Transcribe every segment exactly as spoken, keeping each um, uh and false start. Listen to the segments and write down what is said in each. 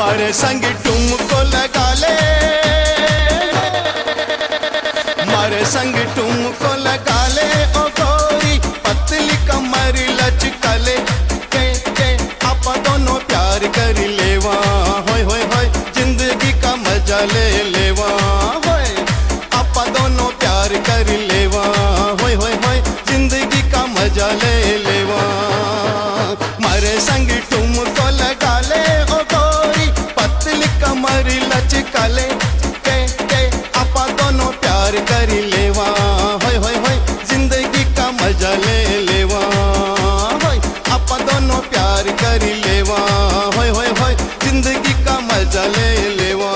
मारे संग तुमको लगा ले, मारे संग तुमको लगा ले ओ गोरी, पतली कमर लचका ले, के के आपा दोनों प्यार कर लेवा, होय होय होय जिंदगी का मजा ले लेवा, होय आपा दोनों प्यार कर लेवा, होय होय होय जिंदगी का मजा ले लेवा। मारे संग तुमको लगा ले ओ गोरी, पतली कमर लचका ले, के के आपा दोनों प्यार कर लेवा, होय होय होय जिंदगी का मजा ले लेवा, होय आपा दोनों प्यार कर लेवा, होय होय होय जिंदगी का मजा ले लेवा।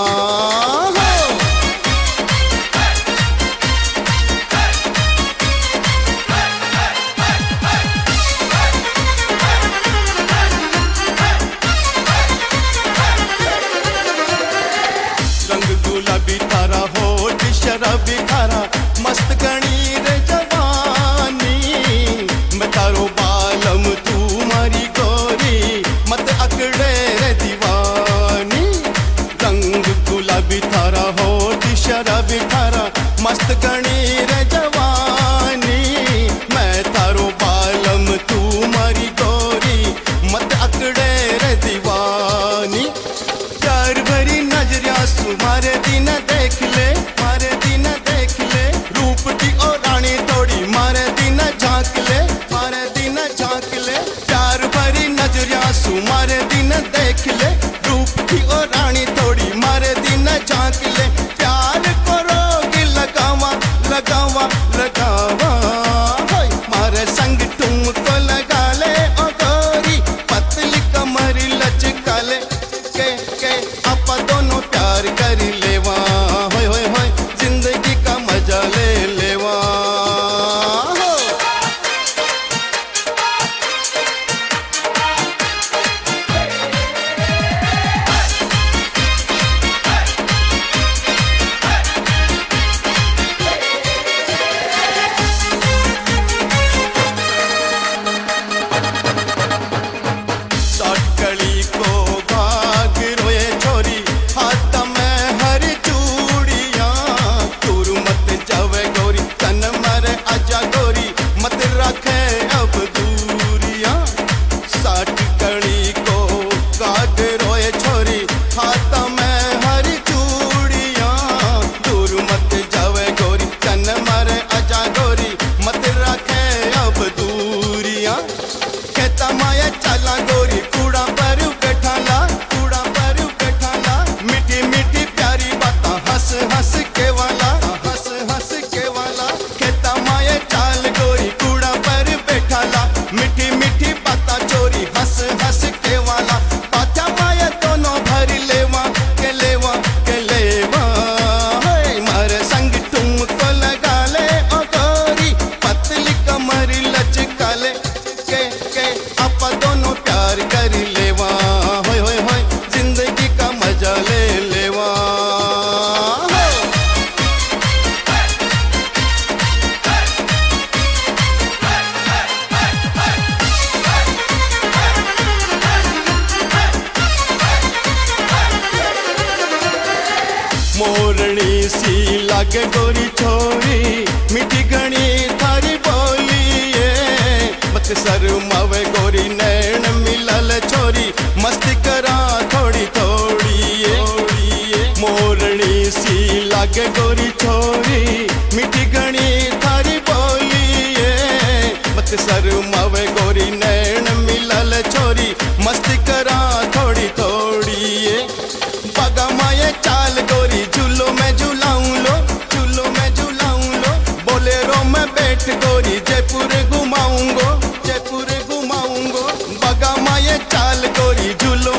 रंग गुलाबी थारा होठ शराबी थारा, मस्त गणी रे जवानी, मैं तारो बालम तू मारी गोरी, मत अकड़े रे दीवानी। रंग गुलाबी थारा होठ शराबी थारा, मस्त गणी रे जवानी, मैं तारो बालम तू मारी गोरी, मत अकड़े रे दीवानी। प्यार भरी नजरिया सु मारे दिन देख ले, मारे दिन देख ले, रूप की ओ रानी थोड़ी मारे दिन झांक ले, मारे दिन झांक ले। प्यार भरी नजरिया सु मारे दिन देख ले, रूप की ओ रानी थोड़ी मारे दिन झांक ले। प्यार को रोग लगावा लगावा लगावा, होय मारे संग तुमको लगा ले ओ गोरी, पतली कमर लचका ले, के के आपा दोनों प्यार कर लेवा, होय होय होय जिंदगी का मजा ले लेवा। साटकली को भाग रोए छोरी, हाथ में हर चूड़ियां, दूर मत जावे गोरी, तन मरे आजा गोरी, मत रखे अब दूरियां। साटकली को भाग रोए छोरी, हाथ में हर चूड़ियां, दूर मत जावे गोरी, तन मरे आजा गोरी, मत रखे अब दूरियां। खेता माया चला गोरी, कूड़ा पर बैठाला, कूड़ा पर बैठाला, मीठी मीठी प्यारी बाता हंस हंस के वाला, हंस हंस के वाला। खेता माया चाल गोरी, कूड़ा पर बैठाला, मीठी मीठी बाता चोरी हंस हंस के वाला। पाचा माया दोनों भर लेवा के लेवा के लेवा, होय मारे संग तुमको लगा ले ओ गोरी, पतली कमर लचका ले, के के आपा दोनों प्यार कर लेवा, होय होय होय जिंदगी का मजा ले लेवा। मोरनी सी लागे गोरी छोरी, मीठी घनी थारी बोलिए, मत शर्मावे गोरी नैन मिलल छोरी, मस्ती करा थोड़ी थोड़ी ये। मोरनी सी लागे गोरी छोरी, मीठी घनी थारी बोलिए, मत शर्मावे गोरी नैन मिलल छोरी, मस्ती करा थोड़ी थोड़ी ये। बगा माये चाल गोरी, झूलो में झूलाऊं लो, झूलो में झूलाऊं लो, बोलेरो में बैठ गोरी, जयपुर घुमाऊंगो, जयपुर घुमाऊंगो। बगा माये चाल गोरी, झूलो